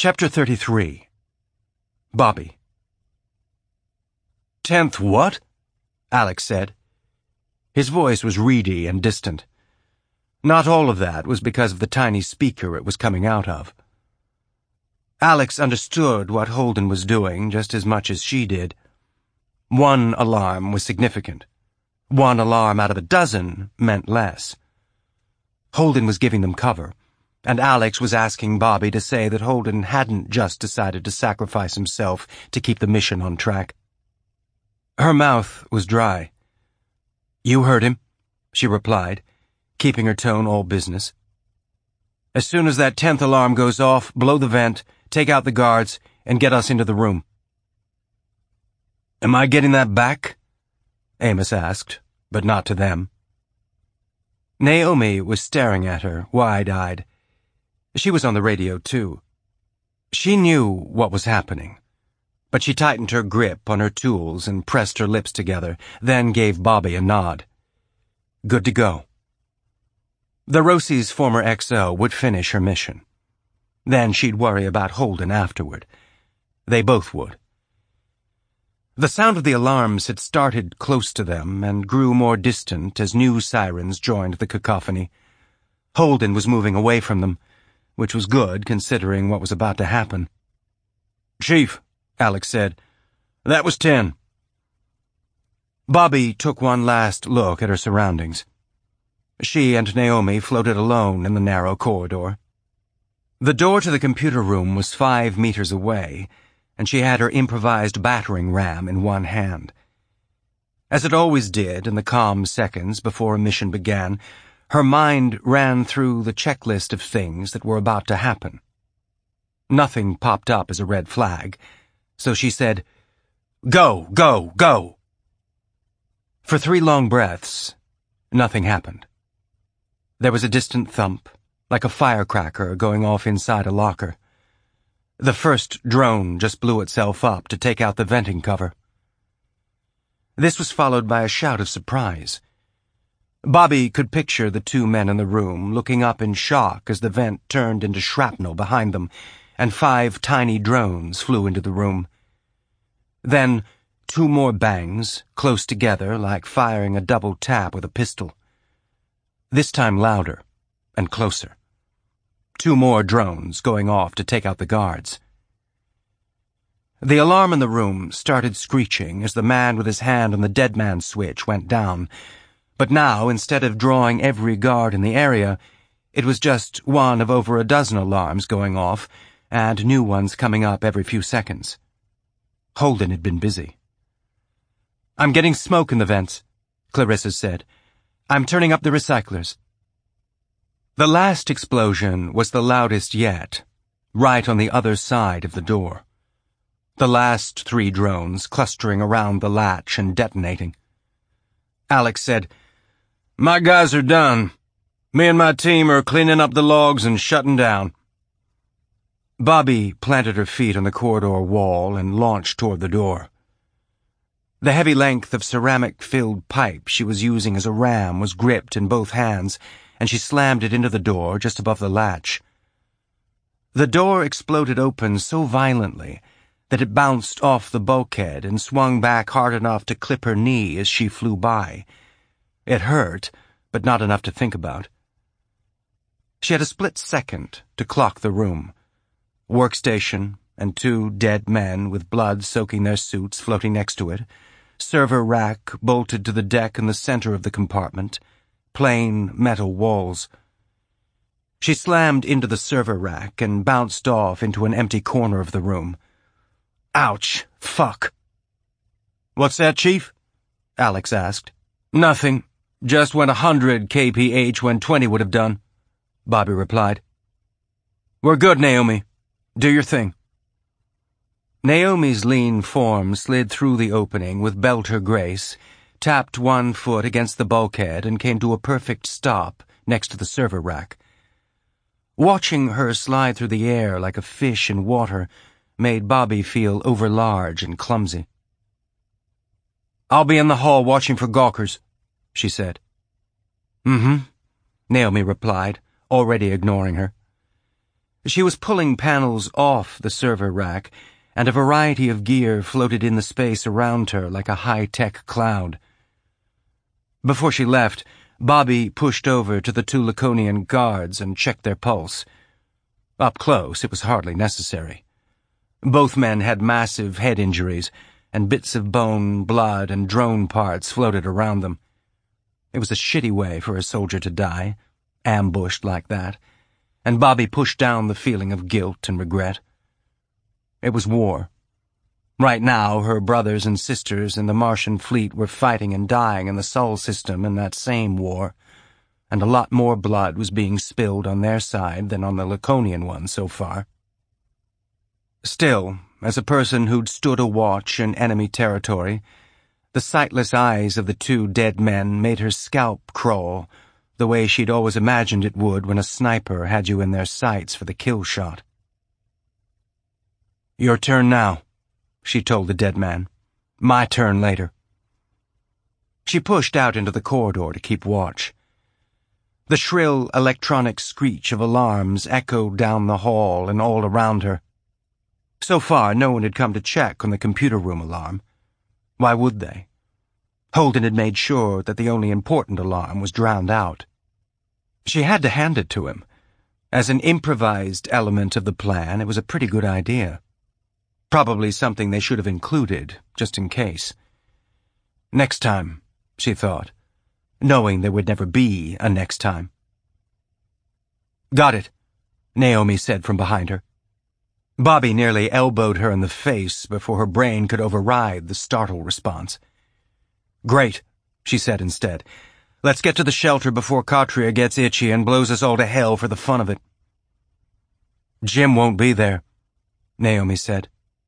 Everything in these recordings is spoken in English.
Chapter 33. Bobby. 10th what? Alex said. His voice was reedy and distant. Not all of that was because of the tiny speaker it was coming out of. Alex understood what Holden was doing just as much as she did. One alarm was significant. One alarm out of a dozen meant less. Holden was giving them cover, and Alex was asking Bobby to say that Holden hadn't just decided to sacrifice himself to keep the mission on track. Her mouth was dry. "You heard him," she replied, keeping her tone all business. "As soon as that 10th alarm goes off, blow the vent, take out the guards, and get us into the room." "Am I getting that back?" Amos asked, but not to them. Naomi was staring at her, wide-eyed. She was on the radio, too. She knew what was happening, but she tightened her grip on her tools and pressed her lips together, then gave Bobby a nod. Good to go. The Rosie's former XO would finish her mission. Then she'd worry about Holden afterward. They both would. The sound of the alarms had started close to them and grew more distant as new sirens joined the cacophony. Holden was moving away from them, which was good considering what was about to happen. "Chief," Alex said, "that was 10. Bobby took one last look at her surroundings. She and Naomi floated alone in the narrow corridor. The door to the computer room was 5 meters away, and she had her improvised battering ram in one hand. As it always did in the calm seconds before a mission began, her mind ran through the checklist of things that were about to happen. Nothing popped up as a red flag, so she said, "Go, go, go." For 3 long breaths, nothing happened. There was a distant thump, like a firecracker going off inside a locker. The first drone just blew itself up to take out the venting cover. This was followed by a shout of surprise. Bobby could picture the 2 men in the room looking up in shock as the vent turned into shrapnel behind them, and 5 tiny drones flew into the room. Then 2 more bangs, close together like firing a double tap with a pistol. This time louder and closer. 2 more drones going off to take out the guards. The alarm in the room started screeching as the man with his hand on the dead man switch went down, but now, instead of drawing every guard in the area, it was just one of over a dozen alarms going off, and new ones coming up every few seconds. Holden had been busy. "I'm getting smoke in the vents," Clarissa said. "I'm turning up the recyclers." The last explosion was the loudest yet, right on the other side of the door. The last 3 drones clustering around the latch and detonating. Alex said, "My guys are done. Me and my team are cleaning up the logs and shutting down." Bobby planted her feet on the corridor wall and launched toward the door. The heavy length of ceramic-filled pipe she was using as a ram was gripped in both hands, and she slammed it into the door just above the latch. The door exploded open so violently that it bounced off the bulkhead and swung back hard enough to clip her knee as she flew by. It hurt, but not enough to think about. She had a split second to clock the room. Workstation and 2 dead men with blood soaking their suits floating next to it. Server rack bolted to the deck in the center of the compartment. Plain metal walls. She slammed into the server rack and bounced off into an empty corner of the room. "Ouch! Fuck!" "What's that, Chief?" Alex asked. "Nothing. Just went 100 kph when 20 would have done," Bobby replied. "We're good, Naomi. Do your thing." Naomi's lean form slid through the opening with belter grace, tapped 1 foot against the bulkhead, and came to a perfect stop next to the server rack. Watching her slide through the air like a fish in water made Bobby feel overlarge and clumsy. "I'll be in the hall watching for gawkers," she said. "Mm-hmm," Naomi replied, already ignoring her. She was pulling panels off the server rack, and a variety of gear floated in the space around her like a high-tech cloud. Before she left, Bobby pushed over to the two Laconian guards and checked their pulse. Up close, it was hardly necessary. Both men had massive head injuries, and bits of bone, blood, and drone parts floated around them. It was a shitty way for a soldier to die, ambushed like that, and Bobby pushed down the feeling of guilt and regret. It was war. Right now, her brothers and sisters in the Martian fleet were fighting and dying in the Sol system in that same war, and a lot more blood was being spilled on their side than on the Laconian one so far. Still, as a person who'd stood a watch in enemy territory, the sightless eyes of the two dead men made her scalp crawl, the way she'd always imagined it would when a sniper had you in their sights for the kill shot. "Your turn now," she told the dead man. "My turn later." She pushed out into the corridor to keep watch. The shrill electronic screech of alarms echoed down the hall and all around her. So far, no one had come to check on the computer room alarm. Why would they? Holden had made sure that the only important alarm was drowned out. She had to hand it to him. As an improvised element of the plan, it was a pretty good idea. Probably something they should have included, just in case. Next time, she thought, knowing there would never be a next time. "Got it," Naomi said from behind her. Bobby nearly elbowed her in the face before her brain could override the startle response. "Great," she said instead. "Let's get to the shelter before Katria gets itchy and blows us all to hell for the fun of it." "Jim won't be there," Naomi said.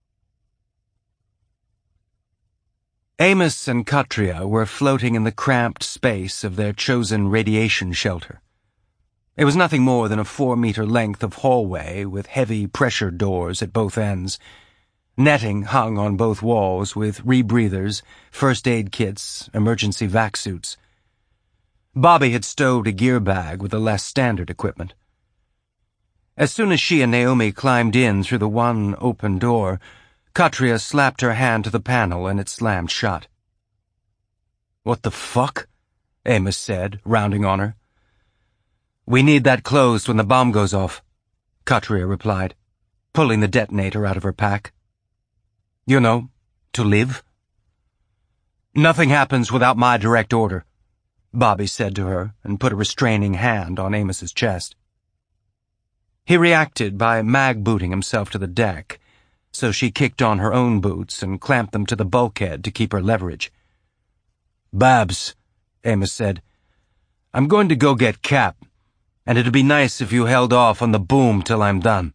Amos and Katria were floating in the cramped space of their chosen radiation shelter. It was nothing more than a 4-meter length of hallway with heavy pressure doors at both ends. Netting hung on both walls with rebreathers, first aid kits, emergency vac suits. Bobby had stowed a gear bag with the less standard equipment. As soon as she and Naomi climbed in through the one open door, Katria slapped her hand to the panel and it slammed shut. "What the fuck?" Amos said, rounding on her. "We need that closed when the bomb goes off," Katria replied, pulling the detonator out of her pack. "You know, to live." "Nothing happens without my direct order," Bobby said to her and put a restraining hand on Amos's chest. He reacted by mag-booting himself to the deck, so she kicked on her own boots and clamped them to the bulkhead to keep her leverage. "Babs," Amos said, "I'm going to go get Cap, and it'd be nice if you held off on the boom till I'm done."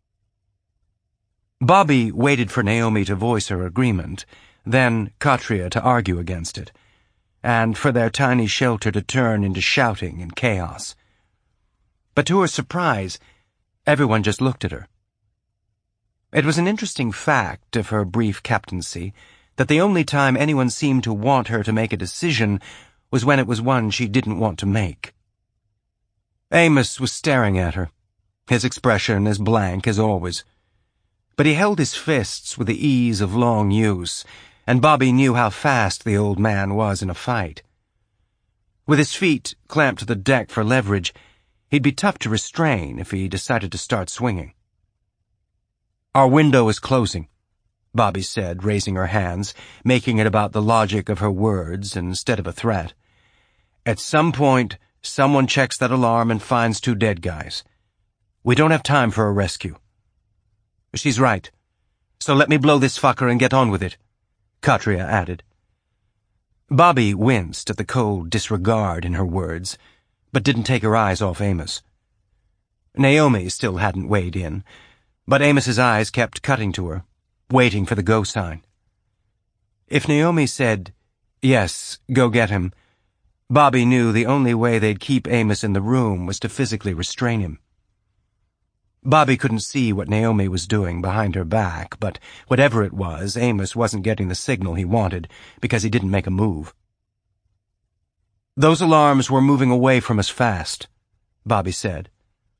Bobby waited for Naomi to voice her agreement, then Katria to argue against it, and for their tiny shelter to turn into shouting and chaos. But to her surprise, everyone just looked at her. It was an interesting fact of her brief captaincy that the only time anyone seemed to want her to make a decision was when it was one she didn't want to make. Amos was staring at her, his expression as blank as always. But he held his fists with the ease of long use, and Bobby knew how fast the old man was in a fight. With his feet clamped to the deck for leverage, he'd be tough to restrain if he decided to start swinging. "Our window is closing," Bobby said, raising her hands, making it about the logic of her words instead of a threat. "At some point, someone checks that alarm and finds 2 dead guys. We don't have time for a rescue." "She's right. So let me blow this fucker and get on with it," Katria added. Bobby winced at the cold disregard in her words, but didn't take her eyes off Amos. Naomi still hadn't weighed in, but Amos's eyes kept cutting to her, waiting for the go sign. If Naomi said, "Yes, go get him," Bobby knew the only way they'd keep Amos in the room was to physically restrain him. Bobby couldn't see what Naomi was doing behind her back, but whatever it was, Amos wasn't getting the signal he wanted because he didn't make a move. "Those alarms were moving away from us fast," Bobby said.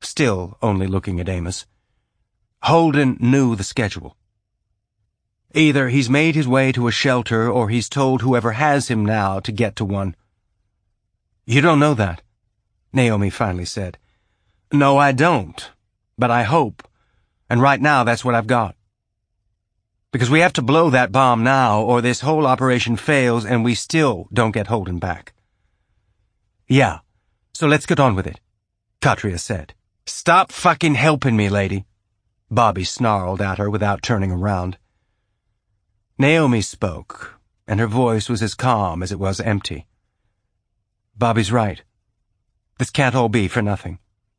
still only looking at Amos. Holden knew the schedule. Either he's made his way to a shelter or he's told whoever has him now to get to one. You don't know that, Naomi finally said. No, I don't, but I hope, and right now that's what I've got. Because we have to blow that bomb now or this whole operation fails and we still don't get Holden back. Yeah, so let's get on with it, Katria said. Stop fucking helping me, lady, Bobby snarled at her without turning around. Naomi spoke, and her voice was as calm as it was empty. Bobby's right. This can't all be for nothing.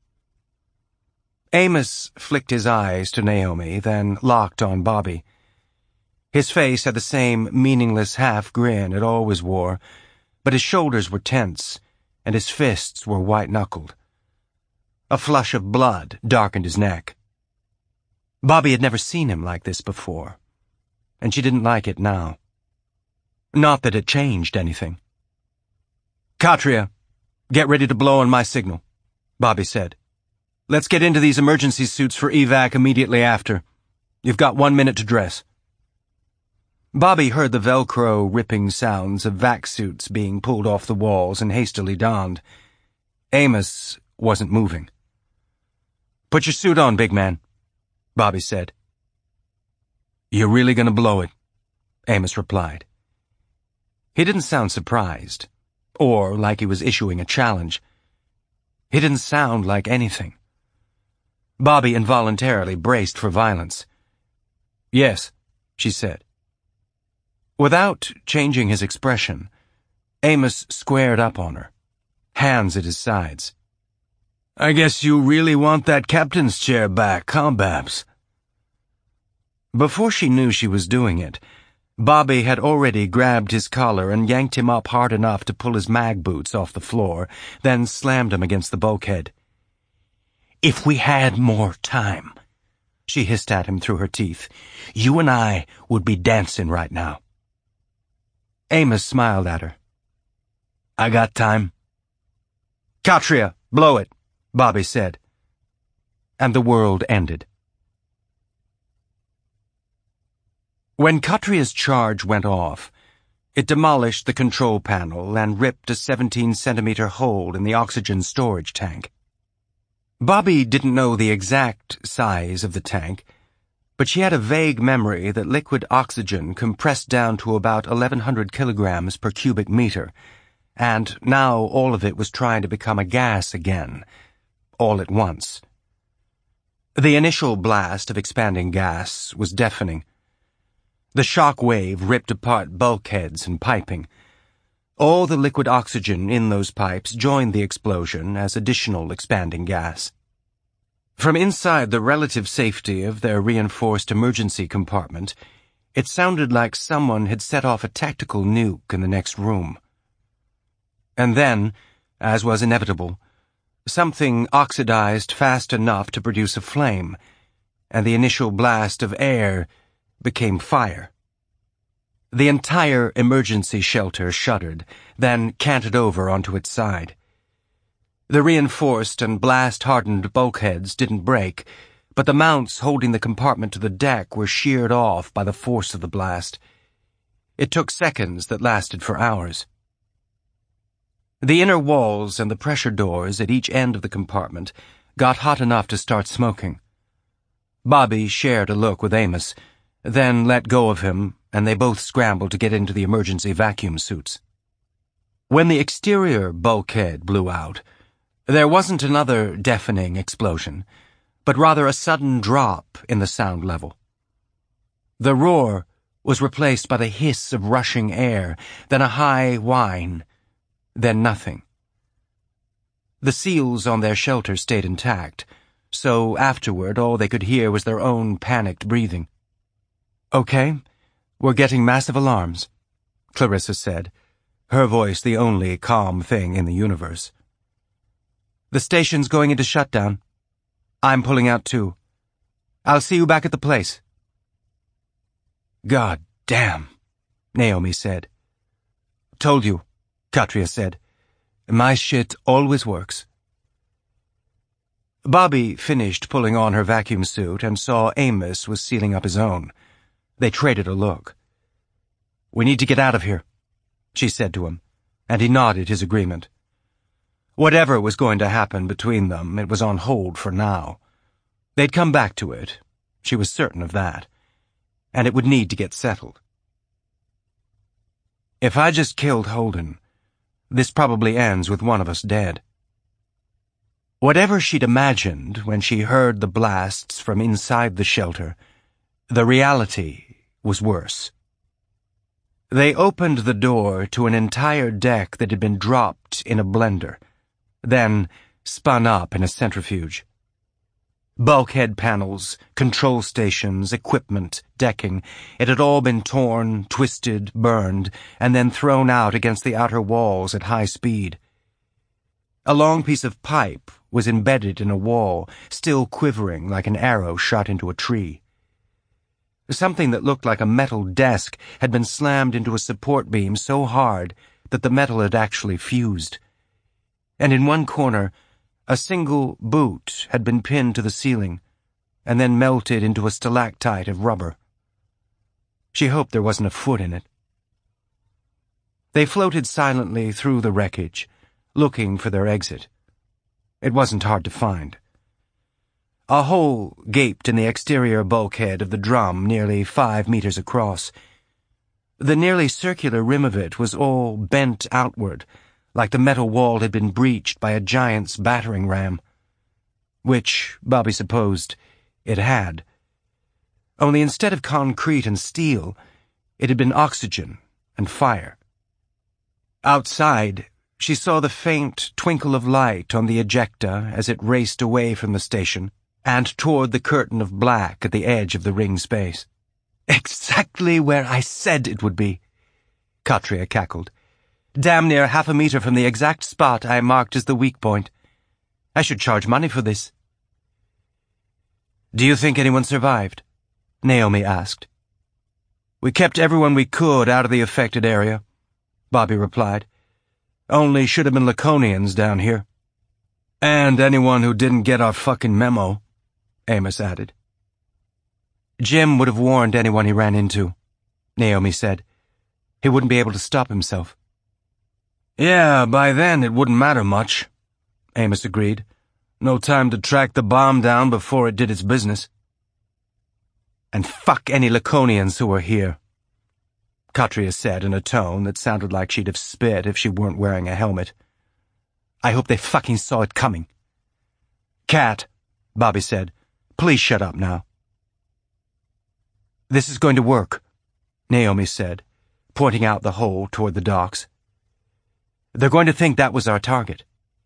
Amos flicked his eyes to Naomi, then locked on Bobby. His face had the same meaningless half-grin it always wore, but his shoulders were tense, and his fists were white-knuckled. A flush of blood darkened his neck. Bobby had never seen him like this before, and she didn't like it now. Not that it changed anything. Katria, get ready to blow on my signal, Bobby said. Let's get into these emergency suits for evac immediately after. You've got 1 minute to dress. Bobby heard the Velcro ripping sounds of vac suits being pulled off the walls and hastily donned. Amos wasn't moving. Put your suit on, big man, Bobby said. You're really gonna blow it, Amos replied. He didn't sound surprised, or like he was issuing a challenge. He didn't sound like anything. Bobby involuntarily braced for violence. Yes, she said. Without changing his expression, Amos squared up on her, hands at his sides. I guess you really want that captain's chair back, huh, Babs? Before she knew she was doing it, Bobby had already grabbed his collar and yanked him up hard enough to pull his mag boots off the floor, then slammed him against the bulkhead. If we had more time, she hissed at him through her teeth, you and I would be dancing right now. Amos smiled at her. I got time. Katria, blow it, Bobby said. And the world ended. When Katria's charge went off, it demolished the control panel and ripped a 17-centimeter hole in the oxygen storage tank. Bobby didn't know the exact size of the tank, but she had a vague memory that liquid oxygen compressed down to about 1,100 kilograms per cubic meter, and now all of it was trying to become a gas again, all at once. The initial blast of expanding gas was deafening. The shock wave ripped apart bulkheads and piping. All the liquid oxygen in those pipes joined the explosion as additional expanding gas. From inside the relative safety of their reinforced emergency compartment, it sounded like someone had set off a tactical nuke in the next room. And then, as was inevitable, something oxidized fast enough to produce a flame, and the initial blast of air became fire. The entire emergency shelter shuddered, then canted over onto its side. The reinforced and blast-hardened bulkheads didn't break, but the mounts holding the compartment to the deck were sheared off by the force of the blast. It took seconds that lasted for hours. The inner walls and the pressure doors at each end of the compartment got hot enough to start smoking. Bobby shared a look with Amos, then let go of him, and they both scrambled to get into the emergency vacuum suits. When the exterior bulkhead blew out, there wasn't another deafening explosion, but rather a sudden drop in the sound level. The roar was replaced by the hiss of rushing air, then a high whine, then nothing. The seals on their shelter stayed intact, so afterward all they could hear was their own panicked breathing. Okay, we're getting massive alarms, Clarissa said, her voice the only calm thing in the universe. The station's going into shutdown. I'm pulling out too. I'll see you back at the place. God damn, Naomi said. Told you, Katria said. My shit always works. Bobby finished pulling on her vacuum suit and saw Amos was sealing up his own. They traded a look. "We need to get out of here," she said to him, and he nodded his agreement. Whatever was going to happen between them, it was on hold for now. They'd come back to it, she was certain of that, and it would need to get settled. "If I just killed Holden, this probably ends with one of us dead." Whatever she'd imagined when she heard the blasts from inside the shelter, the reality was worse. They opened the door to an entire deck that had been dropped in a blender, then spun up in a centrifuge. Bulkhead panels, control stations, equipment, decking, it had all been torn, twisted, burned, and then thrown out against the outer walls at high speed. A long piece of pipe was embedded in a wall, still quivering like an arrow shot into a tree. Something that looked like a metal desk had been slammed into a support beam so hard that the metal had actually fused. And in one corner, a single boot had been pinned to the ceiling and then melted into a stalactite of rubber. She hoped there wasn't a foot in it. They floated silently through the wreckage, looking for their exit. It wasn't hard to find. A hole gaped in the exterior bulkhead of the drum nearly 5 meters across. The nearly circular rim of it was all bent outward, like the metal wall had been breached by a giant's battering ram. Which, Bobby supposed, it had. Only instead of concrete and steel, it had been oxygen and fire. Outside, she saw the faint twinkle of light on the ejecta as it raced away from the station and toward the curtain of black at the edge of the ring space. "Exactly where I said it would be," Katria cackled. "Damn near 1/2 meter from the exact spot I marked as the weak point. I should charge money for this." "Do you think anyone survived?" Naomi asked. "We kept everyone we could out of the affected area," Bobby replied. "Only should have been Laconians down here. And anyone who didn't get our fucking memo," Amos added. "Jim would have warned anyone he ran into," Naomi said. "He wouldn't be able to stop himself." "Yeah, by then it wouldn't matter much," Amos agreed. "No time to track the bomb down before it did its business." "And fuck any Laconians who were here," Katria said in a tone that sounded like she'd have spit if she weren't wearing a helmet. "I hope they fucking saw it coming." "Cat," Bobby said, "please shut up now." "This is going to work," Naomi said, pointing out the hole toward the docks. "They're going to think that was our target."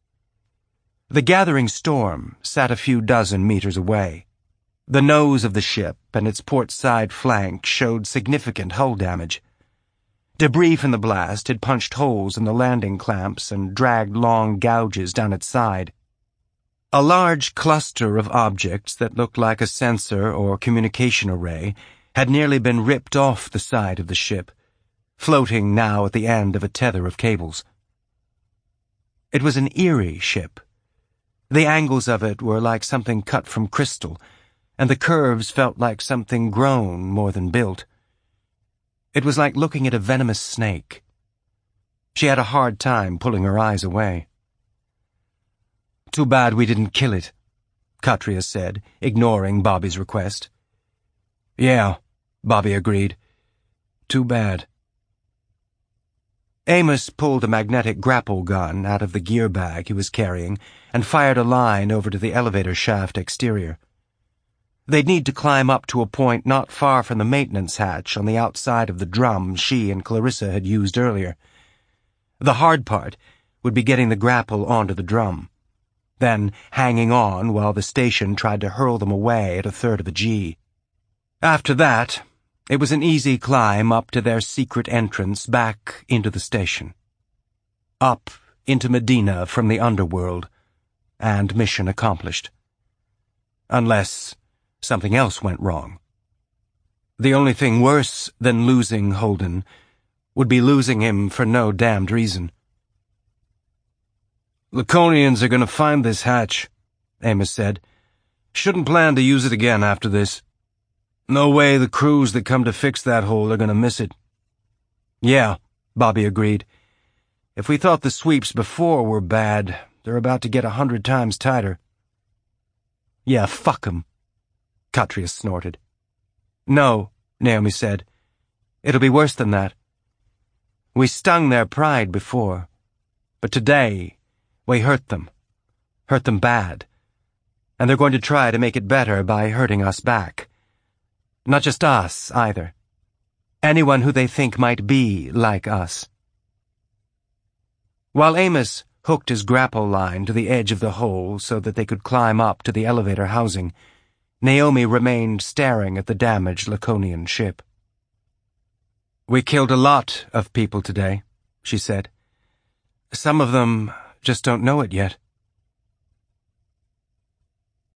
The gathering storm sat a few dozen meters away. The nose of the ship and its port side flank showed significant hull damage. Debris from the blast had punched holes in the landing clamps and dragged long gouges down its side. A large cluster of objects that looked like a sensor or communication array had nearly been ripped off the side of the ship, floating now at the end of a tether of cables. It was an eerie ship. The angles of it were like something cut from crystal, and the curves felt like something grown more than built. It was like looking at a venomous snake. She had a hard time pulling her eyes away. "Too bad we didn't kill it," Katria said, ignoring Bobby's request. "Yeah," Bobby agreed. "Too bad." Amos pulled a magnetic grapple gun out of the gear bag he was carrying and fired a line over to the elevator shaft exterior. They'd need to climb up to a point not far from the maintenance hatch on the outside of the drum she and Clarissa had used earlier. The hard part would be getting the grapple onto the drum, then hanging on while the station tried to hurl them away at 1/3 of a G. After that, it was an easy climb up to their secret entrance back into the station. Up into Medina from the underworld, and mission accomplished. Unless something else went wrong. The only thing worse than losing Holden would be losing him for no damned reason. "Laconians are going to find this hatch," Amos said. "Shouldn't plan to use it again after this. No way the crews that come to fix that hole are going to miss it." "Yeah," Bobby agreed. "If we thought the sweeps before were bad, they're about to get 100 times tighter." "Yeah, fuck 'em," Katria snorted. "No," Naomi said. "It'll be worse than that. We stung their pride before, but today we hurt them bad, and they're going to try to make it better by hurting us back. Not just us, either. Anyone who they think might be like us." While Amos hooked his grapple line to the edge of the hole so that they could climb up to the elevator housing, Naomi remained staring at the damaged Laconian ship. "We killed a lot of people today," she said. "Some of them just don't know it yet."